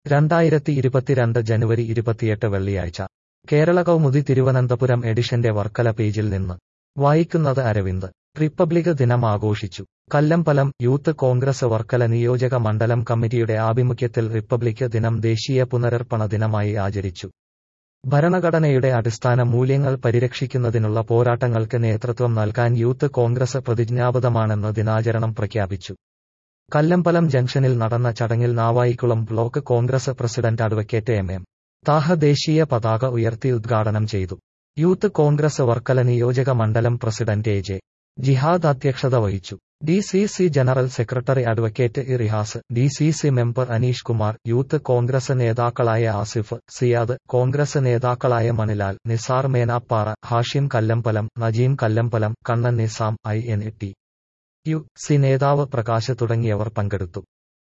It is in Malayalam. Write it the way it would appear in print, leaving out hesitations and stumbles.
2022 ജനുവരി 28 വെള്ളിയാഴ്ച കേരള കൗമുദി തിരുവനന്തപുരം എഡിഷന്റെ വർക്കല പേജിൽ നിന്ന് വായിക്കുന്നത് അരവിന്ദ്. റിപ്പബ്ലിക് ദിനം ആഘോഷിച്ചു. കല്ലമ്പലം. യൂത്ത് കോൺഗ്രസ് വർക്കല നിയോജക മണ്ഡലം കമ്മിറ്റിയുടെ ആഭിമുഖ്യത്തിൽ റിപ്പബ്ലിക് ദിനം ദേശീയ പുനരർപ്പണ ദിനമായി ആചരിച്ചു. ഭരണഘടനയുടെ അടിസ്ഥാന മൂല്യങ്ങൾ പരിരക്ഷിക്കുന്നതിനുള്ള പോരാട്ടങ്ങൾക്ക് നേതൃത്വം നൽകാൻ യൂത്ത് കോൺഗ്രസ് പ്രതിജ്ഞാബദ്ധമാണെന്ന് ദിനാചരണം പ്രഖ്യാപിച്ചു. കല്ലമ്പലം ജംഗ്ഷനിൽ നടന്ന ചടങ്ങിൽ Navaikulam block Congress president advocate M. Thaha ദേശീയ പതാക ഉയർത്തി ഉദ്ഘാടനം ചെയ്തു. യൂത്ത് കോൺഗ്രസ് വർക്കല നിയോജക മണ്ഡലം പ്രസിഡന്റ് എ. ജെ. ജിഹാദ് അധ്യക്ഷത വഹിച്ചു. DCC general secretary advocate E. Rihas, DCC member Aneesh Kumar, youth Congress നേതാക്കളായ ആസിഫ്, സിയാദ്, കോൺഗ്രസ് നേതാക്കളായ മണിലാൽ, നിസാർ മേനാപ്പാറ, ഹാഷിം കല്ലമ്പലം, നജീം കല്ലമ്പലം, കണ്ണൻ നിസാം, ഐ.എൻ.ടി. യു.സി നേതാവ് പ്രകാശ് തുടങ്ങിയവർ പങ്കെടുത്തു.